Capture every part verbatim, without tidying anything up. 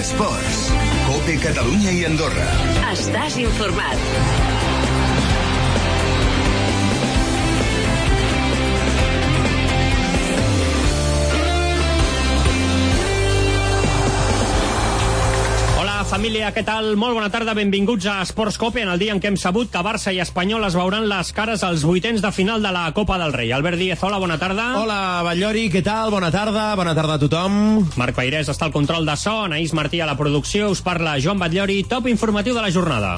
Esports. COPE Catalunya i Andorra. Estàs informat. Família, què tal? Molt bona tarda, benvinguts a Esports Cope, en el dia en què hem sabut que Barça i Espanyol es veuran les cares als vuitens de final de la Copa del Rei. Albert Díez, hola, bona tarda. Hola, Batllori, què tal? Bona tarda, bona tarda a tothom. Marc Peirés està al control de so, Anaïs Martí a la producció, us parla Joan Batllori, top informatiu de la jornada.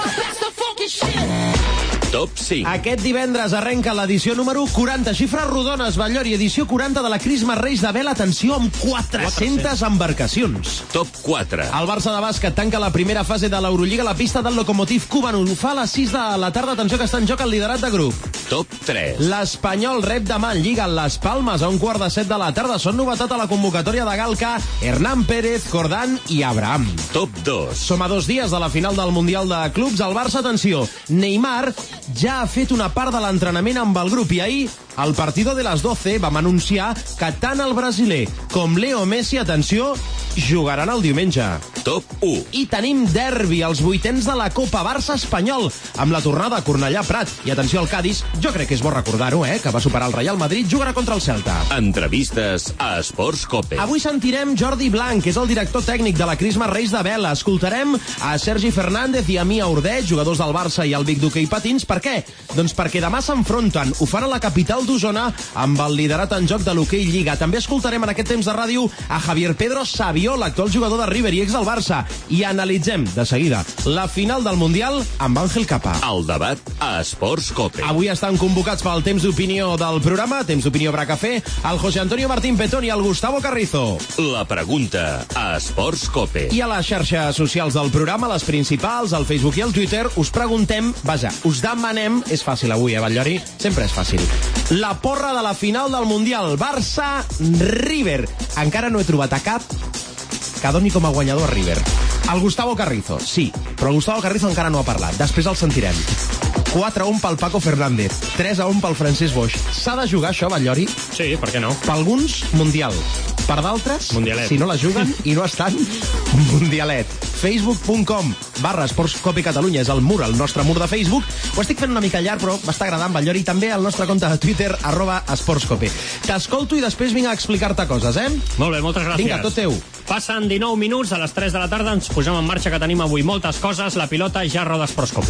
Top cinc. Aquest divendres arrenca l'edició número quaranta. Xifres rodones, Batllori, edició quaranta de la Crisma Reis de Vela. Atenció, amb quatre-centes embarcacions. Top quatre. El Barça de bàsquet tanca la primera fase de l'Eurolliga a la pista del Lokomotiv Kuban. Ho fa a les sis de la tarda. Atenció que està en joc el liderat de grup. Top tres. L'Espanyol rep demà en Lliga les Palmes a un quart de set de la tarda. Són novetat a la convocatòria de Galca, Hernán Pérez, Jordán i Abraham. Top dos. Som a dos dies de la final del Mundial de Clubs. El Barça, atenció, Neymar ja ha fet una part de l'entrenament amb el grup i ahir, al partido de les doce, vam anunciar que tant el brasiler com Leo Messi, atenció, jugaran el diumenge. Top u. I tenim derbi, els vuitens de la Copa Barça-Espanyol, amb la tornada a Cornellà-Prat. I atenció al Cádiz, jo crec que és bo recordar-ho, eh, que va superar el Real Madrid, jugarà contra el Celta. Entrevistes a Esports Cope. Avui sentirem Jordi Blanc, que és el director tècnic de la Crisma Reis de Vela. Escoltarem a Sergi Fernández i a Mia Ordeig, jugadors del Barça i el Vic d'Hoquei Patins. Per què? Doncs perquè demà s'enfronten, ho fan a la capital d'Osona, amb el liderat en joc de l'Hoquei Lliga. També escoltarem en aquest temps de ràdio a Javier Pedro Savió, l'actual jugador de River i ex del Barça. I analitzem, de seguida, la final del Mundial amb Àngel Capa. El debat a Esports Cope. Avui estan convocats pel temps d'opinió del programa, temps d'opinió Bracafé, el José Antonio Martín Petón i el Gustavo Carrizo. La pregunta a Esports Cope. I a les xarxes socials del programa, les principals, el Facebook i el Twitter, us preguntem, vaja, us demanem, és fàcil avui, eh, Batllori? Sempre és fàcil. La porra de la final del Mundial, Barça-River. Encara no he trobat a cap que doni com a guanyador a River. El Gustavo Carrizo, sí, però el Gustavo Carrizo encara no ha parlat. Després el sentirem. quatre a un pel Paco Fernández, tres a un pel Francesc Boix. S'ha de jugar això, Batllori? Sí, per què no? Per alguns, Mundial. Per d'altres, Mundialet. si no la juguen i no estan, Mundialet. Facebook punt com barra Esports Cope Catalunya és el mur, el nostre mur de Facebook. Ho estic fent una mica llarg, però m'està agradant, Batllori. També el nostre compte de Twitter, arroba Esports Cope. T'escolto i després vinc a explicar-te coses, eh? Molt bé, moltes gràcies. Vinga, tot teu. Passen dinou minuts, a les tres de la tarda ens posem en marxa, que tenim avui moltes coses. La pilota ja roda Esports Cope.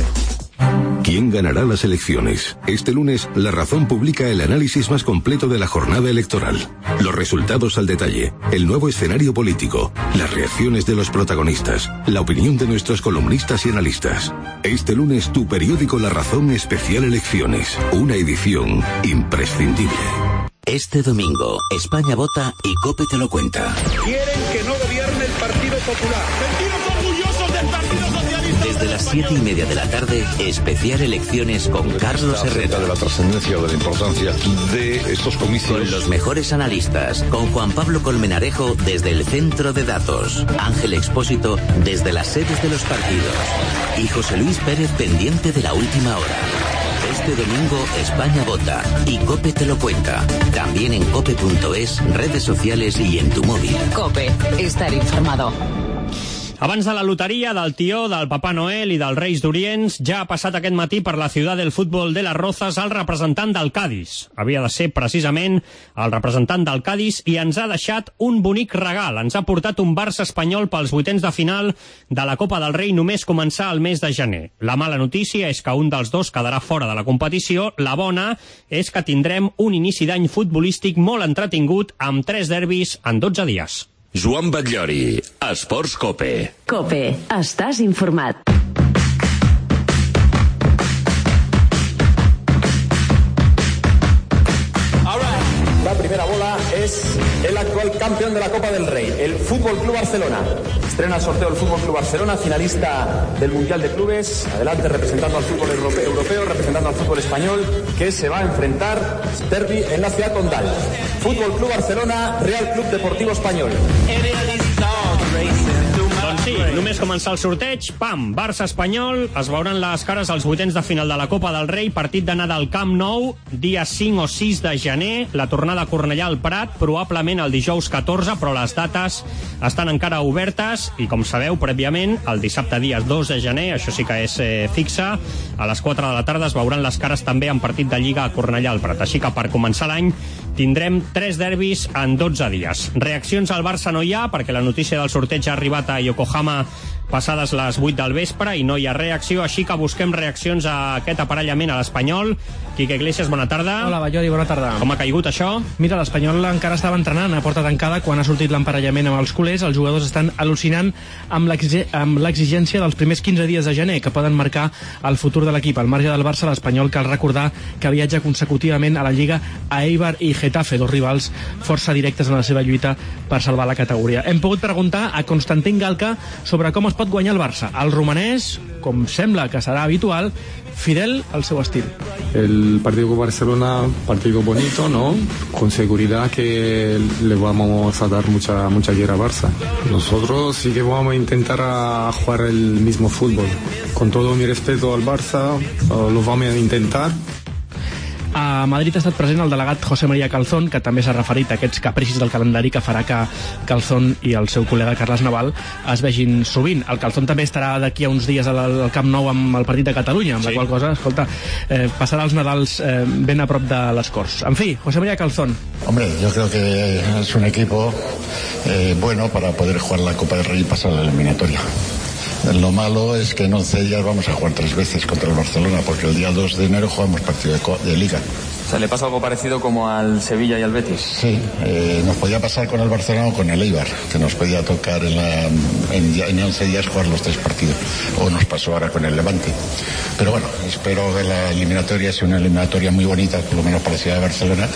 ¿Quién ganará las elecciones? Este lunes, La Razón publica el análisis más completo de la jornada electoral. Los resultados al detalle, el nuevo escenario político, las reacciones de los protagonistas, la opinión de nuestros columnistas y analistas. Este lunes, tu periódico La Razón especial Elecciones, una edición imprescindible. Este domingo, España vota y COPE te lo cuenta. Quieren que no gobierne el Partido Popular. ¡Sentimos orgullosos del Partido Socialista! Desde las siete y media de la tarde, especial Elecciones con Carlos Herrera. De la trascendencia o de la importancia de estos comicios. Con los mejores analistas, con Juan Pablo Colmenarejo desde el Centro de Datos, Ángel Expósito desde las sedes de los partidos y José Luis Pérez pendiente de la última hora. Este domingo España vota y COPE te lo cuenta. También en cope punto es, redes sociales y en tu móvil. COPE, estar informado. Abans de la loteria, del tió, del Papà Noel i dels Reis d'Orients, ja ha passat aquest matí per la ciutat del futbol de les Rozas el representant del Cádiz. Havia de ser precisament el representant del Cádiz i ens ha deixat un bonic regal. Ens ha portat un Barça espanyol pels vuitens de final de la Copa del Rei només començar el mes de gener. La mala notícia és que un dels dos quedarà fora de la competició. La bona és que tindrem un inici d'any futbolístic molt entretingut amb tres derbis en dotze dies. Joan Batllori, Esports Cope. COPE, estàs informat. La primera bola es el actual campeón de la Copa del Rey, el Fútbol Club Barcelona. Estrena el sorteo el Fútbol Club Barcelona, finalista del Mundial de Clubes. Adelante, representando al fútbol europeo, representando al fútbol español, que se va a enfrentar derbi en la ciudad condal. Fútbol Club Barcelona, Real Club Deportivo Español. Doncs sí, Només començar el sorteig, pam, Barça-Espanyol, es veuran les cares als vuitens de final de la Copa del Rei, partit d'anada al Camp Nou, dia cinc o sis de gener, la tornada a Cornellà al Prat, probablement el dijous catorze, però les dates estan encara obertes, i com sabeu, prèviament, el dissabte dia dos de gener, això sí que és eh, fixa, a les quatre de la tarda es veuran les cares també en partit de Lliga a Cornellà al Prat, així que per començar l'any tindrem tres derbis en dotze dies. Reaccions al Barça no hi ha, perquè la notícia del sorteig ha arribat a Yokohama passades les vuit del vespre i no hi ha reacció, així que busquem reaccions a aquest aparellament a l'Espanyol. Quique Iglesias, bona tarda. Hola, Ballori, bona tarda. Com ha caigut això? Mira, l'Espanyol encara estava entrenant a porta tancada quan ha sortit l'emparellament amb els culers. Els jugadors estan al·lucinant amb l'exigència dels primers quinze dies de gener, que poden marcar el futur de l'equip. Al marge del Barça, l'Espanyol cal recordar que viatja consecutivament a la Lliga a Eibar i Getafe, dos rivals força directes en la seva lluita per salvar la categoria. Hem pogut preguntar a Constantin Galca sobre com es pot guanyar el Barça. El romanès, com sembla que serà habitual, fidel al seu estil. El partido con Barcelona, partido bonito, ¿no? Con seguridad que le vamos a dar mucha mucha guerra a Barça. Nosotros sí que vamos a intentar a jugar el mismo fútbol. Con todo mi respeto al Barça, lo vamos a intentar. A Madrid ha estat present el delegat José María Calzón, que també s'ha referit a aquests capricis del calendari que farà que Calzón i el seu col·lega Carles Naval es vegin sovint. El Calzón també estarà d'aquí a uns dies al Camp Nou amb el partit de Catalunya, amb sí. La qual cosa, escolta, eh, passarà els Nadals eh, ben a prop de les Corts. En fi, José María Calzón. Hombre, yo creo que es un equipo eh, bueno para poder jugar la Copa del Rey y pasar a la eliminatoria. Lo malo es que en once días vamos a jugar tres veces contra el Barcelona, porque el día dos de enero jugamos partido de, de Liga. O sea, ¿le pasa algo parecido como al Sevilla y al Betis? Sí, eh, nos podía pasar con el Barcelona o con el Eibar, que nos podía tocar en, la, en, en once días jugar los tres partidos, o nos pasó ahora con el Levante. Pero bueno, espero que la eliminatoria sea una eliminatoria muy bonita, por lo menos para la ciudad de Barcelona,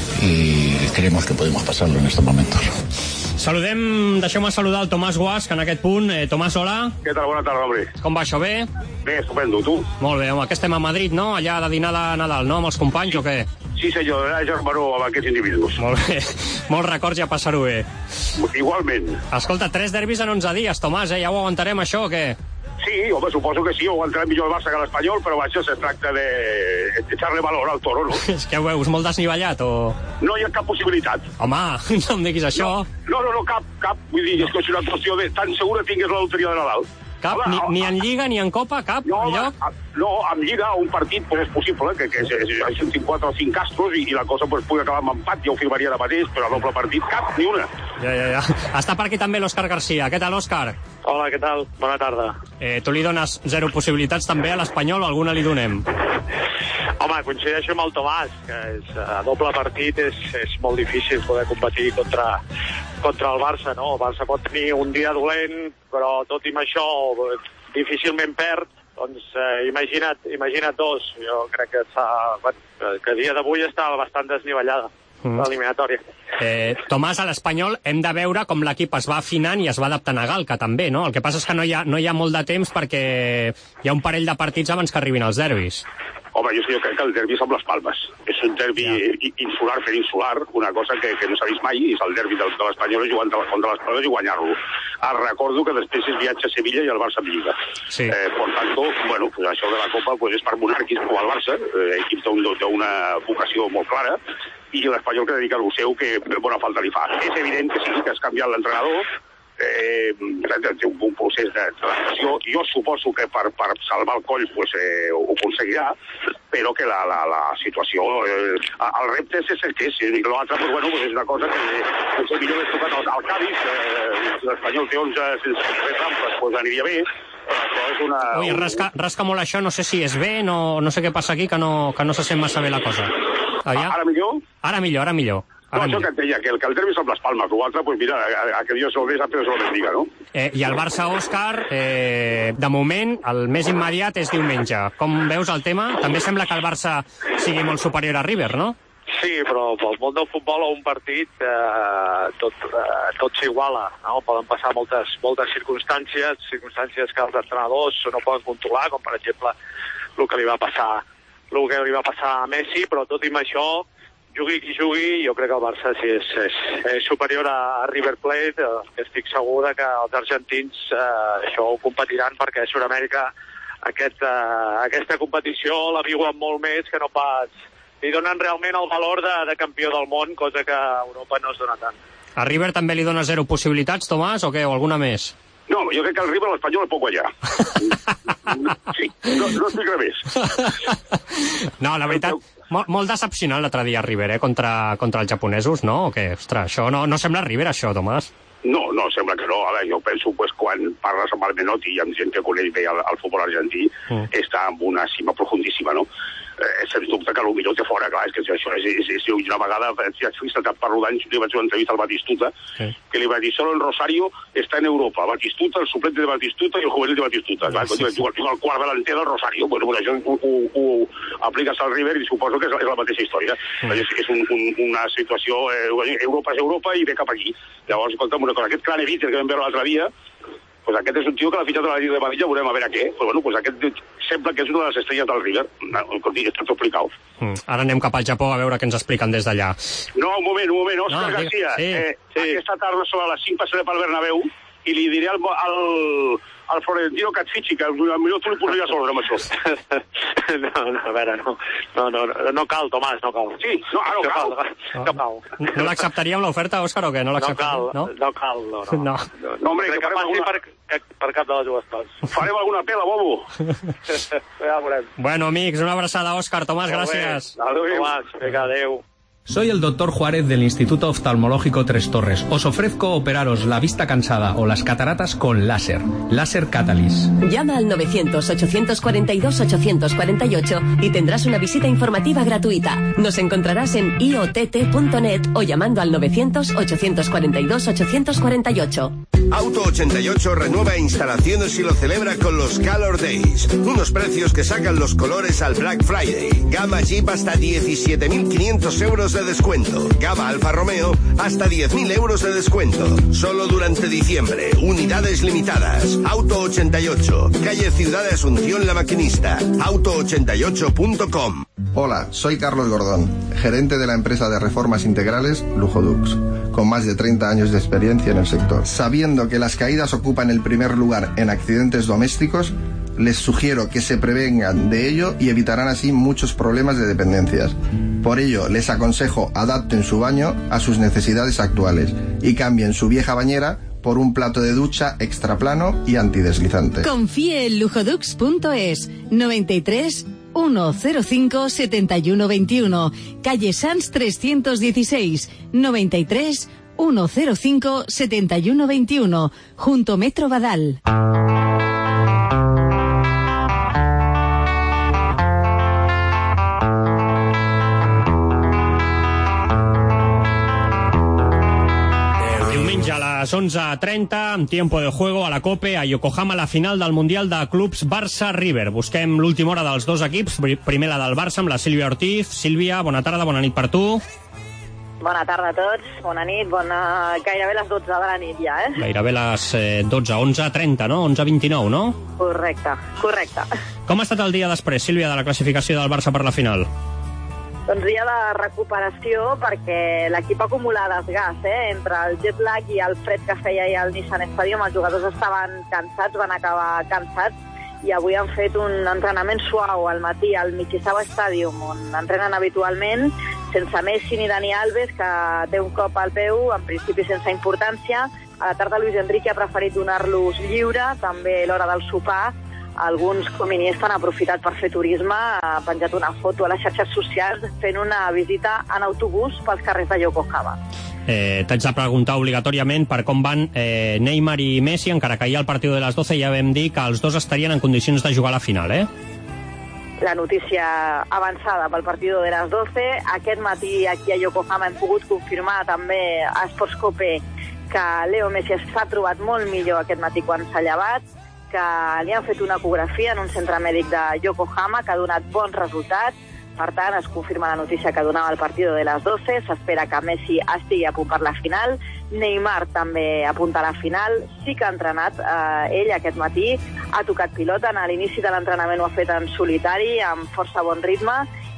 y creemos que podemos pasarlo en estos momentos. Saludem, deixeu-me saludar el Tomàs Guasc en aquest punt. Eh, Tomàs, hola. Què tal? Bona tarda, hombre. Com va això, bé? Bé, estupendo, tu? Molt bé, home, que estem a Madrid, no? Allà de dinar de Nadal, no? Amb els companys o què? Sí, senyor, era germanó amb aquests individus. Molt bé, molts records i a passar-ho bé. Igualment. Escolta, tres derbis en onze dies, Tomàs, eh? Ja ho aguantarem, això, o què? Sí, home, suposo que sí, ho aguantarem millor el Barça que l'Espanyol, però això se tracta de echarle valor al toro, no? És que ho veus molt desnivellat, o...? No hi ha cap possibilitat. Home, no em diguis això. No, no, no, cap, cap. Vull dir, és que és una qüestió de tan segura tingués la loteria de Nadal. Cap? Home, ni, ni en Lliga, ni en Copa, cap? No, enlloc? No, en Lliga, un partit pues, és possible, que, que és un quatre o cinc castros i, i la cosa pues, pugui acabar amb empat, ja ho firmaria ara mateix, però a doble partit cap, ni una. Ja, ja, ja. Està per aquí també l'Òscar Garcia. Què tal, Òscar? Hola, què tal? Bona tarda. Eh, tu li dones zero possibilitats també a l'Espanyol o alguna li donem? Home, coincideixo amb el Tomàs, que és, a doble partit és, és molt difícil poder competir contra, contra el Barça, no? El Barça pot tenir un dia dolent, però tot i amb això difícilment perd. Doncs eh, imagina't, imagina't dos. Jo crec que, està, que a dia d'avui està bastant desnivellada. Mm. L'eliminatòria. Eh, Tomàs, a l'Espanyol hem de veure com l'equip es va afinant i es va adaptant a Galca també, no? El que passa és que no hi ha, no hi ha molt de temps perquè hi ha un parell de partits abans que arribin els derbis. Home, jo, jo crec que el derbi és amb les Palmes. És un derbi ja. insular per insular, una cosa que, que no s'ha vist mai, és el derbi de, de l'Espanyol jugant contra les Palmes i guanyar-lo. Ah, recordo que després es viatja a Sevilla i el Barça en Lliga. Sí. Eh, per tant, bueno, pues això de la Copa pues, és per monàrquics com el Barça, eh, equip d'una vocació molt clara, i l'Espanyol que dedica el seu que bona falta li fa. És evident que sí, que has canviat l'entrenador, eh, té un, un procés d'adaptació. Jo suposo que per, per salvar el coll pues, eh, ho aconseguirà, però que la, la, la situació, eh, el repte és el que és, i l'altre pues, bueno, pues, és una cosa que potser millor és tocat al, al Cádiz, eh, si l'Espanyol té onze sense res rampes, pues, aniria bé. Una... Ui, rasca, rasca molt això, no sé si és bé, no, no sé què passa aquí, que no, que no se sent massa bé la cosa. Aviam. Ara millor? Ara millor, ara millor. Ara no, millor. Això que et deia, que el, que el derbi és amb les Palmes, l'altre, pues mira, a, a que Dios solés, però se lo bendiga, no? Eh, I el Barça, Òscar, eh, de moment, el més immediat és diumenge. Com veus el tema? També sembla que el Barça sigui molt superior a River, no? Sí, però pel món del futbol a un partit eh, tot, eh, tot s'iguala, no? Poden passar moltes, moltes circumstàncies, circumstàncies que els entrenadors no poden controlar, com per exemple el que li va passar, el que li va passar a Messi, però tot i amb això jugui qui jugui, jo crec que el Barça sí és, és, és superior a, a River Plate, que estic segur que els argentins eh, això ho competiran, perquè a Sud-amèrica aquest, eh, aquesta competició la viuen molt més que no pas... Li donen realment el valor de, de campió del món, cosa que a Europa no es dona tant. A River també li dona zero possibilitats, Tomàs, o què? O alguna més? No, jo crec que el River l'Espanyol el puc guanyar. Sí, no, no estic revés. No, la veritat... Molt, molt decepcionant l'altre dia River, eh, contra, contra els japonesos, no? O què? Ostres, això no, no sembla River, això, Tomàs. No, no, sembla que no. A veure, jo penso pues, quan parles amb el Menotti i amb gent que coneix bé el, el futbol argentí, mm. està en una cima profundíssima, no? Eh, sens dubte que l'Humiló té fora, clar, és que això és, és, és, una vegada, si has vist el cap parlo d'anys, li vaig fer una entrevista al Batistuta, sí. que li va dir, solo el Rosario està en Europa, Batistuta, el suplente de Batistuta i el juvenil de Batistuta. Clar, sí, sí. Diu, el quart delanter del Rosario, bueno, bueno, això ho, ho, ho apliques al River i suposo que és, és la mateixa història. Mm. És, és un, un, una situació, eh, Europa és Europa i ve cap aquí. Llavors, escolta'm una cosa, aquest Craneviter que vam veure l'altre dia, pues aquest és un tio que l'ha fitxat a la Lliga de Madrid, ja veurem a veure què. Pues bueno, pues aquest sembla que és una de les estrelles del River. Està tot explicat. Mm. Ara anem cap al Japó a veure què ens expliquen des d'allà. No, un moment, un moment. Òscar no, García, sí, eh, sí. aquesta tarda sobre les cinc passaré pel Bernabéu i li diré al, al, al Florentino Catfici que potser tu li posaries sobre amb això. No, no, a veure, no, no, no, no cal, Tomàs, no cal. Sí, no, ah, no cal. No, no cal. No l'acceptaríem l'oferta, Òscar, o què? No l'acceptaríem? No cal, no, no cal, no. No, no. no, no hombre, que, que farem alguna... per, per cap de les dues parts. Farem alguna pela, bobo. Ja veurem. Bueno, amics, una abraçada, Òscar. Tomàs, gràcies. Adéu. Tomàs, vinga, adéu. Soy el doctor Juárez del Instituto Oftalmológico Tres Torres. Os ofrezco operaros la vista cansada o las cataratas con láser. Láser Catalyst. Llama al novecientos, ochocientos cuarenta y dos, ochocientos cuarenta y ocho y tendrás una visita informativa gratuita. Nos encontrarás en i o t t punto net o llamando al novecientos, ochocientos cuarenta y dos, ochocientos cuarenta y ocho. Auto ochenta y ocho renueva instalaciones y lo celebra con los Color Days. Unos precios que sacan los colores al Black Friday. Gama Jeep hasta diecisiete mil quinientos euros de descuento. Gama Alfa Romeo hasta diez mil euros de descuento. Solo durante diciembre. Unidades limitadas. Auto ochenta y ocho. Calle Ciudad de Asunción La Maquinista. auto ochenta y ocho punto com. Hola, soy Carlos Gordón, gerente de la empresa de reformas integrales Lujodux, con más de treinta años de experiencia en el sector. Sabiendo que las caídas ocupan el primer lugar en accidentes domésticos, les sugiero que se prevengan de ello y evitarán así muchos problemas de dependencias. Por ello, les aconsejo adapten su baño a sus necesidades actuales y cambien su vieja bañera por un plato de ducha extra plano y antideslizante. Confíe en lujodux punto es, noventa y tres, ciento cinco, setenta y uno veintiuno, calle Sanz trescientos dieciséis, noventa y tres, ciento cinco, setenta y uno veintiuno, junto Metro Badal. A les onze trenta, amb tiempo de juego a la COPE, a Yokohama, la final del Mundial de Clubs Barça-River. Busquem l'última hora dels dos equips. Primer la del Barça, amb la Sílvia Ortiz. Sílvia, bona tarda, bona nit per tu. Bona tarda a tots, bona nit, bona... gairebé les dotze de la nit ja, eh? Gairebé les eh, dotze, onze trenta, no? onze vint-i-nou, no? Correcte, correcte. Com ha estat el dia després, Sílvia, de la classificació del Barça per la final? Doncs dia de recuperació perquè l'equip acumula desgast, eh? Entre el jet lag i el fred que feia ahir al Nissan Stadium, els jugadors estaven cansats, van acabar cansats, i avui han fet un entrenament suau al matí al Michizawa Stadium, on entrenen habitualment, sense Messi ni Dani Alves, que té un cop al peu, en principi sense importància. A la tarda Luis Enrique ha preferit donar-los lliure, també a l'hora del sopar. Alguns com Iniesta han aprofitat per fer turisme, ha penjat una foto a les xarxes socials fent una visita en autobús pels carrers de Yokohama. Eh, T'haig de preguntar obligatòriament per com van eh, Neymar i Messi, encara que ahir al partit de les doce ja vam dir que els dos estarien en condicions de jugar a la final, eh? La notícia avançada pel partit de les doce. Aquest matí aquí a Yokohama hem pogut confirmar també a Sports Cope que Leo Messi s'ha trobat molt millor aquest matí quan s'ha llevat, que li han fet una ecografia en un centre mèdic de Yokohama que ha donat bons resultats. Per tant, es confirma la notícia que donava el partit de les doce. S'espera que Messi estigui a punt per la final. Neymar també apunta a la final. Sí que ha entrenat eh, ell aquest matí. Ha tocat pilota. A l'inici de l'entrenament ho ha fet en solitari, amb força bon ritme.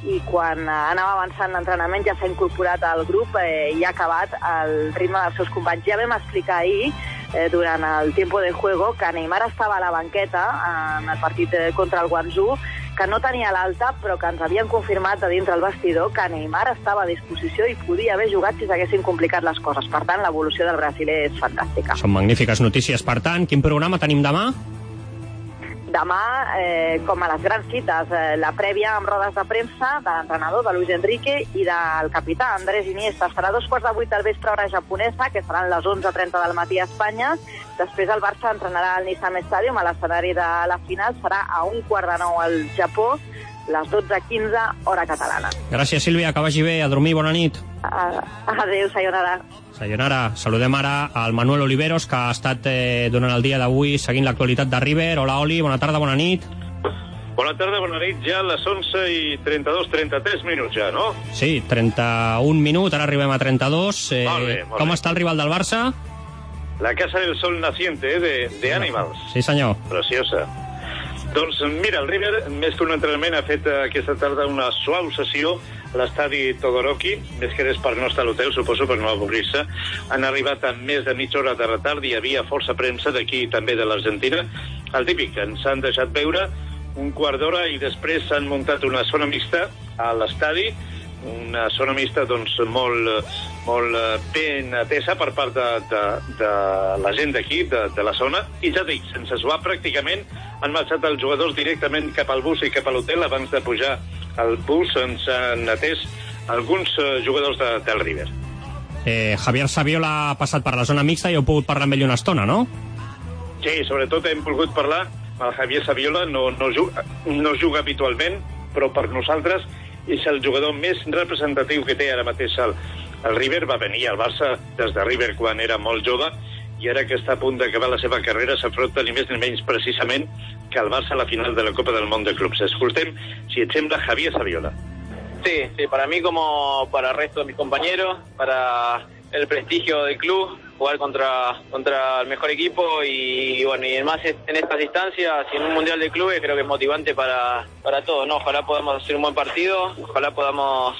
i quan anava avançant l'entrenament ja s'ha incorporat al grup eh, i ha acabat al ritme dels seus companys. Ja vam explicar ahir, eh, durant el tiempo de juego, que Neymar estava a la banqueta en el partit contra el Guangzhou, que no tenia l'alta, però que ens havien confirmat de dintre el vestidor que Neymar estava a disposició i podia haver jugat si s'haguessin complicat les coses. Per tant, l'evolució del brasiler és fantàstica. Són magnífiques notícies. Per tant, quin programa tenim demà? Demà, eh, com a les grans cites, eh, la prèvia amb rodes de premsa de l'entrenador, de Luis Enrique, i del capità, Andrés Iniesta. Serà a dos quarts de vuit del vespre, hora japonesa, que seran les onze trenta del matí a Espanya. Després el Barça entrenarà al Nissan Stadium, a l'escenari de la final. Serà a un quart de nou al Japó, les dotze quinze, hora catalana. Gràcies, Sílvia, que vagi bé. A dormir, bona nit. Adéu, sayonara. Sayonara. Saludem ara al Manuel Oliveros, que ha estat eh, durant el dia d'avui seguint l'actualitat de River. Hola, Oli, bona tarda, bona nit. Bona tarda, bona nit. Ja a les onze i trenta-dos, trenta-tres minuts ja, no? Sí, trenta-un minuts, ara arribem a trenta-dos. Eh, molt bé, molt com bé. està el rival del Barça? La Casa del Sol Naciente, eh, de, de Animals. Sí, senyor. Preciosa. Doncs mira, el River, més que un entrenament, ha fet aquesta tarda una suau sessió a l'estadi Todoroki, més que res per no estar a l'hotel, suposo, per no avorrir-se. Han arribat amb més de mitja hora de retard, hi havia força premsa d'aquí també de l'Argentina. El típic, ens han deixat veure un quart d'hora i després s'han muntat una zona mixta a l'estadi, una zona mixta doncs, molt, molt ben atesa per part de, de, de la gent d'aquí, de, de la zona, i ja dic, sense suar pràcticament, han marxat els jugadors directament cap al bus i cap a l'hotel. Abans de pujar al bus ens han atès alguns jugadors de, del River. Eh, Javier Saviola ha passat per la zona mixta i heu pogut parlar amb ell una estona, no? Sí, sobretot hem pogut parlar amb el Javier Saviola, no, no, juga, no juga habitualment, però per nosaltres és el jugador més representatiu que té ara mateix el, el River. Va venir al Barça des de River quan era molt jove i ara que està a punt d'acabar la seva carrera s'afronta ni més ni menys precisament que el Barça a la final de la Copa del Món de Clubs. Escoltem, si et sembla, Javier Saviola. Sí, sí, para mí como para el resto de mis compañeros, para el prestigio del club, jugar contra contra el mejor equipo y, y bueno, y más en estas instancias y en un mundial de clubes creo que es motivante para para todos, ¿no? Ojalá podamos hacer un buen partido, ojalá podamos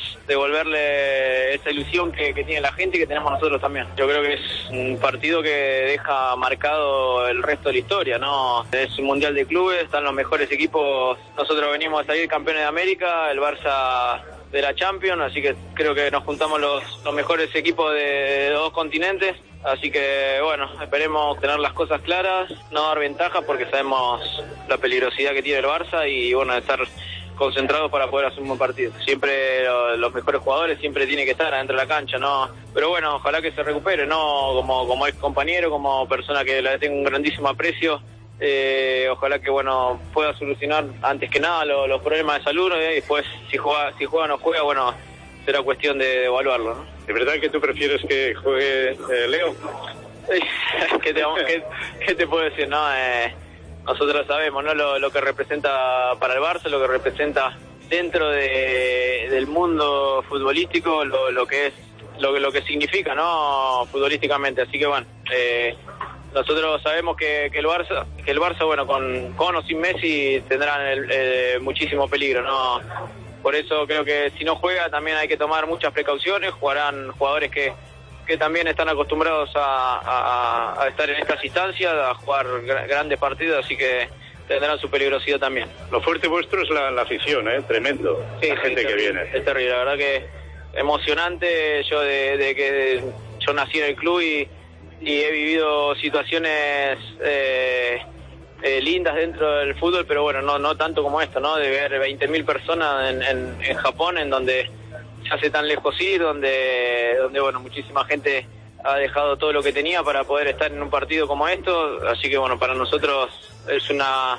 devolverle esa ilusión que, que tiene la gente y que tenemos nosotros también. Yo creo que es un partido que deja marcado el resto de la historia, ¿no? Es un mundial de clubes, están los mejores equipos, nosotros venimos a salir campeones de América, el Barça de la Champions, así que creo que nos juntamos los, los mejores equipos de, de dos continentes, así que bueno, esperemos tener las cosas claras, no dar ventaja porque sabemos la peligrosidad que tiene el Barça y bueno, estar concentrados para poder hacer un buen partido. Siempre lo, los mejores jugadores siempre tienen que estar adentro de la cancha, ¿no? Pero bueno, ojalá que se recupere, ¿no? Como, como ex compañero, como persona que le tengo un grandísimo aprecio. Eh, ojalá que bueno pueda solucionar antes que nada lo, los problemas de salud, ¿eh? Y después si juega si juega o no juega, bueno, será cuestión de, de evaluarlo, ¿no? ¿De verdad que tú prefieres que juegue eh, Leo? ¿Qué, te, qué, ¿Qué te puedo decir? No, eh, nosotros sabemos, ¿no? Lo, lo que representa para el Barça, lo que representa dentro de, del mundo futbolístico, lo, lo que es lo, lo que significa, ¿no? Futbolísticamente, así que bueno, eh, nosotros sabemos que, que el Barça, que el Barça, bueno, con, con o sin Messi tendrán el, eh, muchísimo peligro, ¿no? Por eso creo que si no juega también hay que tomar muchas precauciones. Jugarán jugadores que, que también están acostumbrados a, a, a estar en estas instancias, a jugar gr- grandes partidos, así que tendrán su peligrosidad también. Lo fuerte vuestro es la, la afición, ¿eh? Tremendo. Sí, la gente sí, que terrible, viene. Es terrible, la verdad que emocionante. Yo de, de que yo nací en el club y y he vivido situaciones eh, eh, lindas dentro del fútbol, pero bueno, no no tanto como esto, ¿no? De ver veinte mil personas en, en, en Japón, en donde se hace tan lejos ir, donde, donde bueno, muchísima gente ha dejado todo lo que tenía para poder estar en un partido como esto, así que bueno, para nosotros es una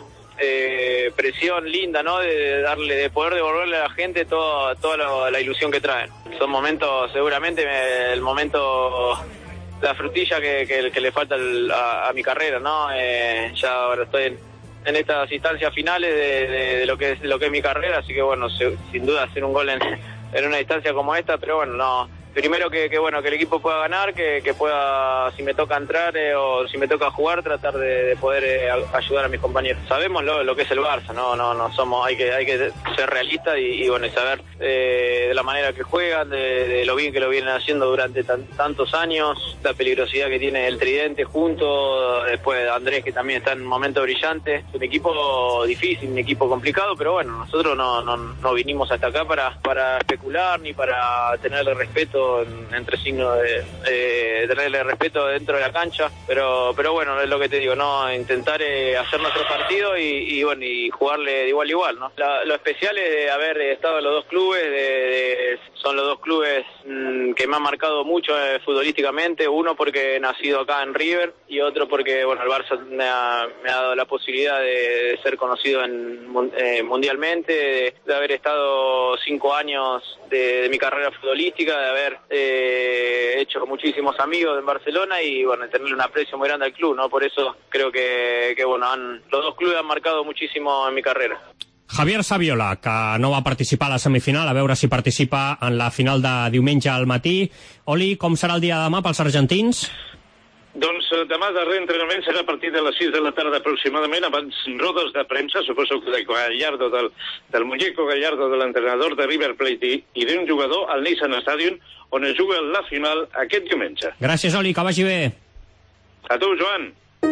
eh, presión linda, ¿no? De darle, de poder devolverle a la gente toda, toda la, la ilusión que traen. Son momentos, seguramente, el momento... la frutilla que, que, que le falta el, a, a mi carrera, ¿no? Eh, ya ahora estoy en, en estas instancias finales de, de, de lo que es de lo que es mi carrera, así que bueno, se, sin duda hacer un gol en, en una distancia como esta, pero bueno, no primero que, que bueno que el equipo pueda ganar, que, que pueda, si me toca entrar eh, o si me toca jugar, tratar de, de poder eh, ayudar a mis compañeros. Sabemos lo, lo que es el Barça, no no no somos, hay que hay que ser realistas y, y bueno, y saber eh, de la manera que juegan, de, de lo bien que lo vienen haciendo durante tan, tantos años, la peligrosidad que tiene el tridente junto, después Andrés, que también está en un momento brillante. Es un equipo difícil, un equipo complicado, pero bueno, nosotros no no, no vinimos hasta acá para para especular ni para tenerle respeto en, entre signos de eh, tenerle respeto dentro de la cancha, pero pero bueno, es lo que te digo, no intentar eh, hacer nuestro partido y, y bueno, y jugarle de igual a igual, ¿no? La, lo especial es de haber estado en los dos clubes, de, de, son los dos clubes mmm, que me han marcado mucho eh, futbolísticamente, uno porque he nacido acá en River y otro porque bueno, el Barça me ha, me ha dado la posibilidad de, de ser conocido en, eh, mundialmente, de, de haber estado cinco años de, de mi carrera futbolística, de haber eh, hecho muchísimos amigos en Barcelona y bueno, tenerle un aprecio muy grande al club, ¿no? Por eso creo que, que bueno, han, los dos clubes han marcado muchísimo en mi carrera. Javier Saviola, que no va participar a la semifinal, a veure si participa en la final de diumenge al matí. Oli, com serà el dia de demà pels argentins? Doncs demà darrer entrenament serà a partir de les sis de la tarda aproximadament, abans rodes de premsa, suposo que de Gallardo, del, del muñeco Gallardo, de l'entrenador de River Plate i, i d'un jugador al Nissan Stadium, on es juga la final aquest diumenge. Gràcies, Oli, que vagi bé. A tu, Joan.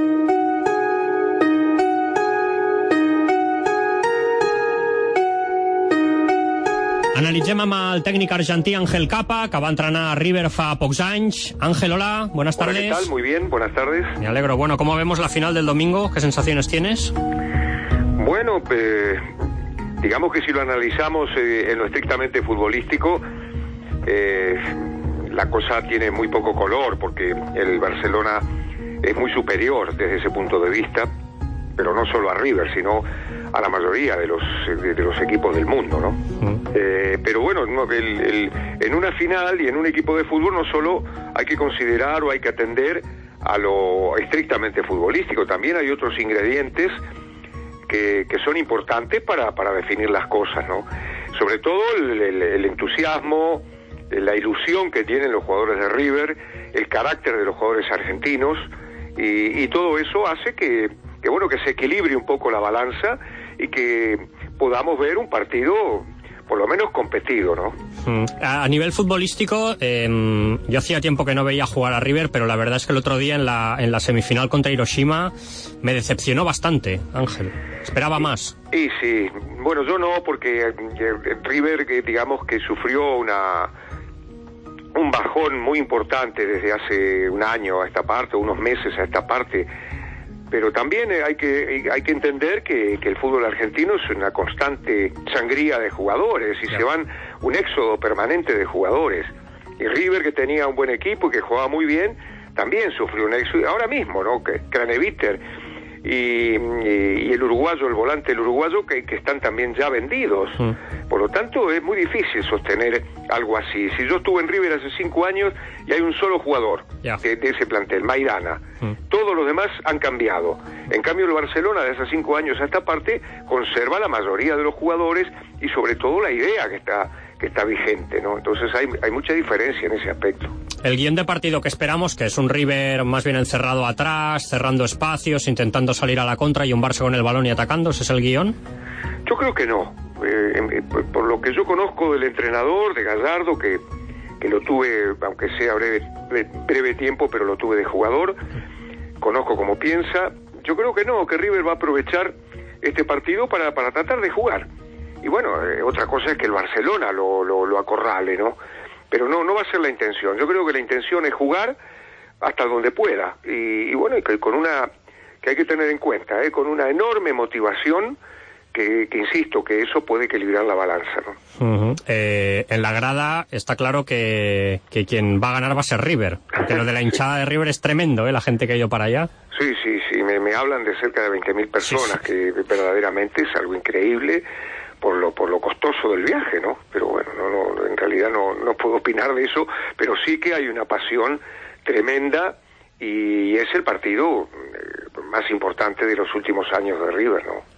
Analitzem amb el tècnic argentí Ángel Capa, que va entrenar a River fa pocs anys. Ángel, hola, buenas tardes. Hola, ¿qué tal? Muy bien, buenas tardes. Me alegro. Bueno, ¿cómo vemos la final del domingo? ¿Qué sensaciones tienes? Bueno, eh, digamos que si lo analizamos eh, en lo estrictamente futbolístico, eh, la cosa tiene muy poco color, porque el Barcelona es muy superior desde ese punto de vista, pero no solo a River, sino a la mayoría de los de, de los equipos del mundo, ¿no? Mm. Eh, pero bueno, no, el, el, en una final y en un equipo de fútbol no solo hay que considerar o hay que atender a lo estrictamente futbolístico, también hay otros ingredientes que, que son importantes para, para definir las cosas, ¿no? Sobre todo el, el, el entusiasmo, la ilusión que tienen los jugadores de River, el carácter de los jugadores argentinos, y, y todo eso hace que, que bueno, que se equilibre un poco la balanza y que podamos ver un partido por lo menos competido, ¿no? Mm. A nivel futbolístico, eh, yo hacía tiempo que no veía jugar a River, pero la verdad es que el otro día en la, en la semifinal contra Hiroshima me decepcionó bastante, Ángel. Esperaba más. Y sí, bueno, yo no, porque eh, River, que digamos que sufrió una un bajón muy importante desde hace un año a esta parte, unos meses a esta parte. Pero también hay que hay que entender que, que el fútbol argentino es una constante sangría de jugadores y se van un éxodo permanente de jugadores. Y River, que tenía un buen equipo y que jugaba muy bien, también sufrió un éxodo. Ahora mismo, ¿no? Que Craneviter y, y, y el uruguayo, el volante el uruguayo, que, que están también ya vendidos. Mm. Por lo tanto, es muy difícil sostener algo así. Si yo estuve en River hace cinco años y hay un solo jugador yeah. de, de ese plantel, Maidana, mm. todos los demás han cambiado. En cambio, el Barcelona de hace cinco años a esta parte conserva la mayoría de los jugadores y sobre todo la idea que está que está vigente, ¿no? Entonces hay, hay mucha diferencia en ese aspecto. El guión de partido que esperamos, que es un River más bien encerrado atrás, cerrando espacios, intentando salir a la contra, y un Barça con el balón y atacando, ¿ese es el guión? Yo creo que no. Eh, por lo que yo conozco del entrenador, de Gallardo, que, que lo tuve, aunque sea breve, breve tiempo, pero lo tuve de jugador, conozco cómo piensa, yo creo que no, que River va a aprovechar este partido para, para tratar de jugar. Y bueno, eh, otra cosa es que el Barcelona lo, lo, lo acorrale, ¿no? Pero no, no va a ser la intención. Yo creo que la intención es jugar hasta donde pueda. Y, y bueno, y que con una, que hay que tener en cuenta, ¿eh? Con una enorme motivación, que, que insisto, que eso puede equilibrar la balanza, ¿no? Uh-huh. eh, en la grada está claro que, que quien va a ganar va a ser River, porque lo de la hinchada de River es tremendo, ¿eh? La gente que ha ido para allá. Sí, sí, sí, me, me hablan de cerca de veinte mil personas, sí, sí. Que verdaderamente es algo increíble por lo por lo costoso del viaje, ¿no? Pero bueno, no, no, en realidad no, no puedo opinar de eso, pero sí que hay una pasión tremenda y es el partido más importante de los últimos años de River, ¿no?